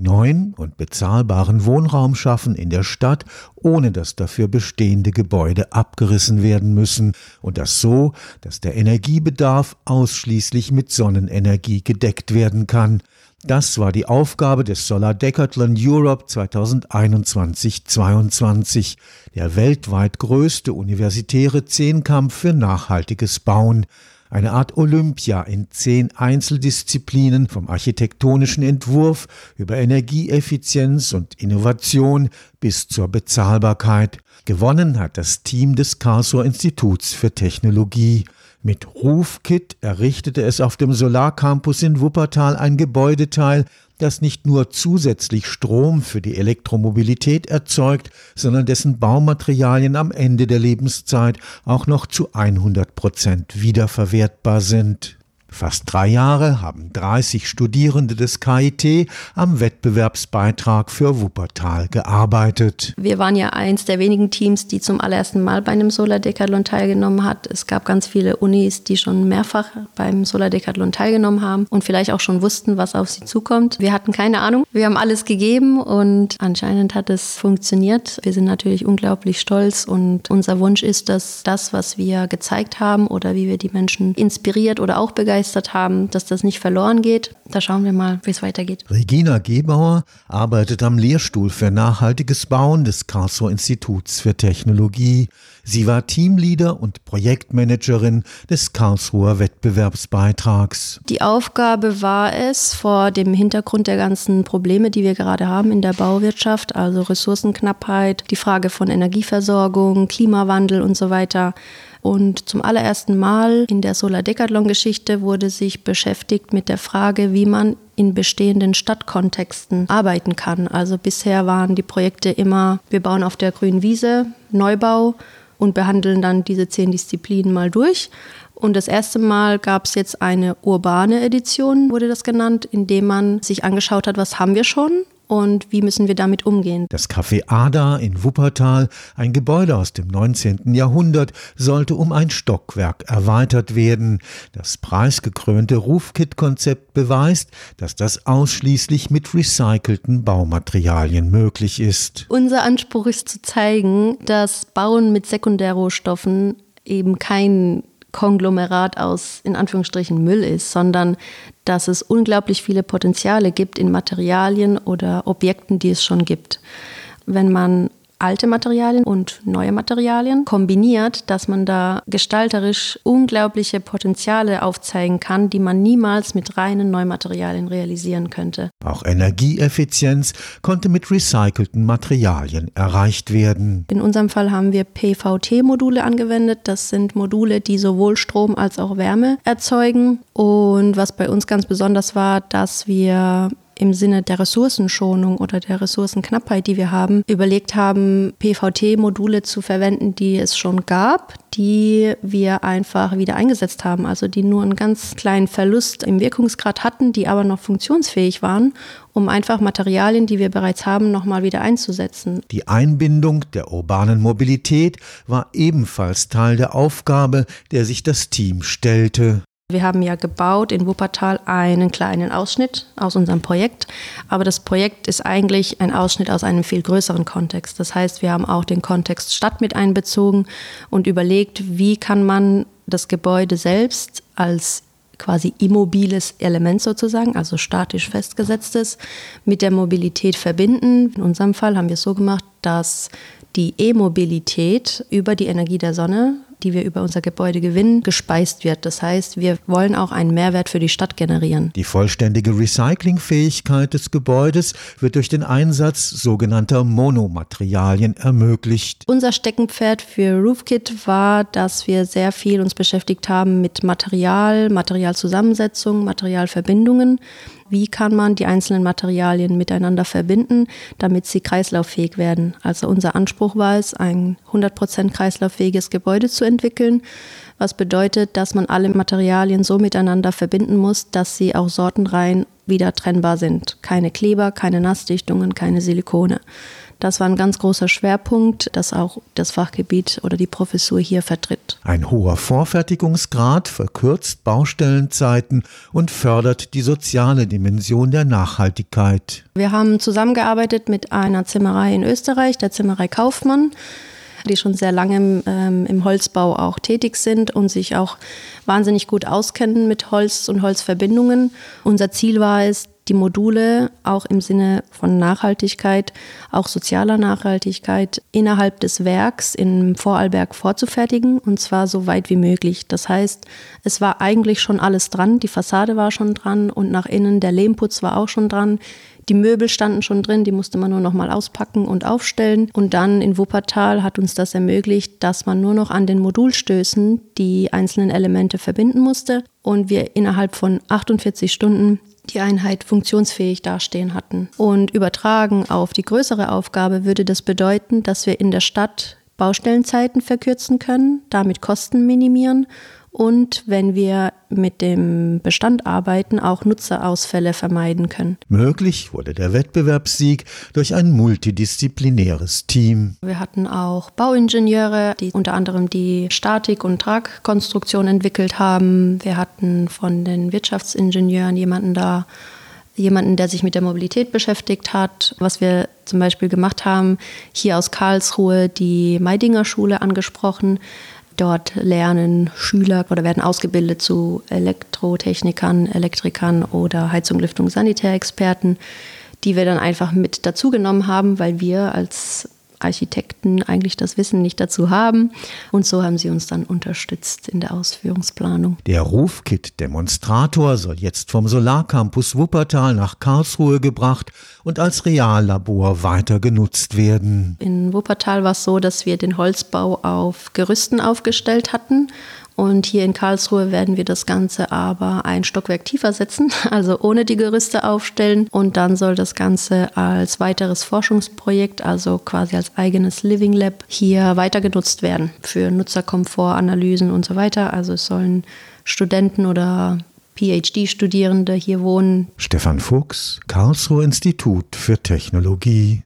neuen und bezahlbaren Wohnraum schaffen in der Stadt, ohne dass dafür bestehende Gebäude abgerissen werden müssen, und das so, dass der Energiebedarf ausschließlich mit Sonnenenergie gedeckt werden kann. Das war die Aufgabe des Solar Decathlon Europe 2021-22, der weltweit größte universitäre Zehnkampf für nachhaltiges Bauen. Eine Art Olympia in 10 Einzeldisziplinen, vom architektonischen Entwurf über Energieeffizienz und Innovation bis zur Bezahlbarkeit. Gewonnen hat das Team des Karlsruher Instituts für Technologie. Mit Roofkit errichtete es auf dem Solarcampus in Wuppertal ein Gebäudeteil, das nicht nur zusätzlich Strom für die Elektromobilität erzeugt, sondern dessen Baumaterialien am Ende der Lebenszeit auch noch zu 100% wiederverwertbar sind. Fast 3 Jahre haben 30 Studierende des KIT am Wettbewerbsbeitrag für Wuppertal gearbeitet. Wir waren ja eins der wenigen Teams, die zum allerersten Mal bei einem Solar Decathlon teilgenommen hat. Es gab ganz viele Unis, die schon mehrfach beim Solar Decathlon teilgenommen haben und vielleicht auch schon wussten, was auf sie zukommt. Wir hatten keine Ahnung. Wir haben alles gegeben und anscheinend hat es funktioniert. Wir sind natürlich unglaublich stolz und unser Wunsch ist, dass das, was wir gezeigt haben oder wie wir die Menschen inspiriert oder auch begeistert haben, dass das nicht verloren geht. Da schauen wir mal, wie es weitergeht. Regina Gebauer arbeitet am Lehrstuhl für nachhaltiges Bauen des Karlsruher Instituts für Technologie. Sie war Teamleader und Projektmanagerin des Karlsruher Wettbewerbsbeitrags. Die Aufgabe war es, vor dem Hintergrund der ganzen Probleme, die wir gerade haben in der Bauwirtschaft, also Ressourcenknappheit, die Frage von Energieversorgung, Klimawandel und so weiter. Und zum allerersten Mal in der Solar Decathlon-Geschichte wurde sich beschäftigt mit der Frage, wie man in bestehenden Stadtkontexten arbeiten kann. Also bisher waren die Projekte immer, wir bauen auf der grünen Wiese, Neubau und behandeln dann diese 10 Disziplinen mal durch. Und das erste Mal gab es jetzt eine urbane Edition, wurde das genannt, indem man sich angeschaut hat, was haben wir schon und wie müssen wir damit umgehen. Das Café Ada in Wuppertal, ein Gebäude aus dem 19. Jahrhundert, sollte um ein Stockwerk erweitert werden. Das preisgekrönte Roofkit-Konzept beweist, dass das ausschließlich mit recycelten Baumaterialien möglich ist. Unser Anspruch ist zu zeigen, dass Bauen mit Sekundärrohstoffen eben kein Konglomerat aus, in Anführungsstrichen, Müll ist, sondern dass es unglaublich viele Potenziale gibt in Materialien oder Objekten, die es schon gibt. Wenn man alte Materialien und neue Materialien kombiniert, dass man da gestalterisch unglaubliche Potenziale aufzeigen kann, die man niemals mit reinen Neumaterialien realisieren könnte. Auch Energieeffizienz konnte mit recycelten Materialien erreicht werden. In unserem Fall haben wir PVT-Module angewendet. Das sind Module, die sowohl Strom als auch Wärme erzeugen. Und was bei uns ganz besonders war, dass wir im Sinne der Ressourcenschonung oder der Ressourcenknappheit, die wir haben, überlegt haben, PVT-Module zu verwenden, die es schon gab, die wir einfach wieder eingesetzt haben, also die nur einen ganz kleinen Verlust im Wirkungsgrad hatten, die aber noch funktionsfähig waren, um einfach Materialien, die wir bereits haben, nochmal wieder einzusetzen. Die Einbindung der urbanen Mobilität war ebenfalls Teil der Aufgabe, der sich das Team stellte. Wir haben ja gebaut in Wuppertal einen kleinen Ausschnitt aus unserem Projekt, aber das Projekt ist eigentlich ein Ausschnitt aus einem viel größeren Kontext. Das heißt, wir haben auch den Kontext Stadt mit einbezogen und überlegt, wie kann man das Gebäude selbst als quasi immobiles Element sozusagen, also statisch festgesetztes, mit der Mobilität verbinden. In unserem Fall haben wir es so gemacht, dass die E-Mobilität über die Energie der Sonne, die wir über unser Gebäude gewinnen, gespeist wird. Das heißt, wir wollen auch einen Mehrwert für die Stadt generieren. Die vollständige Recyclingfähigkeit des Gebäudes wird durch den Einsatz sogenannter Monomaterialien ermöglicht. Unser Steckenpferd für Roofkit war, dass wir sehr viel uns beschäftigt haben mit Materialzusammensetzung, Materialverbindungen. Wie kann man die einzelnen Materialien miteinander verbinden, damit sie kreislauffähig werden? Also unser Anspruch war es, ein 100% kreislauffähiges Gebäude zu entwickeln, was bedeutet, dass man alle Materialien so miteinander verbinden muss, dass sie auch sortenrein wieder trennbar sind. Keine Kleber, keine Nassdichtungen, keine Silikone. Das war ein ganz großer Schwerpunkt, das auch das Fachgebiet oder die Professur hier vertritt. Ein hoher Vorfertigungsgrad verkürzt Baustellenzeiten und fördert die soziale Dimension der Nachhaltigkeit. Wir haben zusammengearbeitet mit einer Zimmerei in Österreich, der Zimmerei Kaufmann, die schon sehr lange im Holzbau auch tätig sind und sich auch wahnsinnig gut auskennen mit Holz und Holzverbindungen. Unser Ziel war es, die Module auch im Sinne von Nachhaltigkeit, auch sozialer Nachhaltigkeit innerhalb des Werks in Vorarlberg vorzufertigen, und zwar so weit wie möglich. Das heißt, es war eigentlich schon alles dran, die Fassade war schon dran und nach innen der Lehmputz war auch schon dran. Die Möbel standen schon drin, die musste man nur noch mal auspacken und aufstellen. Und dann in Wuppertal hat uns das ermöglicht, dass man nur noch an den Modulstößen die einzelnen Elemente verbinden musste und wir innerhalb von 48 Stunden die Einheit funktionsfähig dastehen hatten. Und übertragen auf die größere Aufgabe würde das bedeuten, dass wir in der Stadt Baustellenzeiten verkürzen können, damit Kosten minimieren und, wenn wir mit dem Bestand arbeiten, auch Nutzerausfälle vermeiden können. Möglich wurde der Wettbewerbssieg durch ein multidisziplinäres Team. Wir hatten auch Bauingenieure, die unter anderem die Statik- und Tragkonstruktion entwickelt haben. Wir hatten von den Wirtschaftsingenieuren jemanden, der sich mit der Mobilität beschäftigt hat. Was wir zum Beispiel gemacht haben, hier aus Karlsruhe die Meidinger Schule angesprochen. Dort lernen Schüler oder werden ausgebildet zu Elektrotechnikern, Elektrikern oder Heizung, Lüftung, Sanitärexperten, die wir dann einfach mit dazu genommen haben, weil wir als Architekten eigentlich das Wissen nicht dazu haben. Und so haben sie uns dann unterstützt in der Ausführungsplanung. Der Rufkit-Demonstrator soll jetzt vom Solarcampus Wuppertal nach Karlsruhe gebracht und als Reallabor weiter genutzt werden. In Wuppertal war es so, dass wir den Holzbau auf Gerüsten aufgestellt hatten. Und hier in Karlsruhe werden wir das Ganze aber ein Stockwerk tiefer setzen, also ohne die Gerüste aufstellen. Und dann soll das Ganze als weiteres Forschungsprojekt, also quasi als eigenes Living Lab, hier weiter genutzt werden für Nutzerkomfort, Analysen und so weiter. Also es sollen Studenten oder PhD-Studierende hier wohnen. Stefan Fuchs, Karlsruher Institut für Technologie.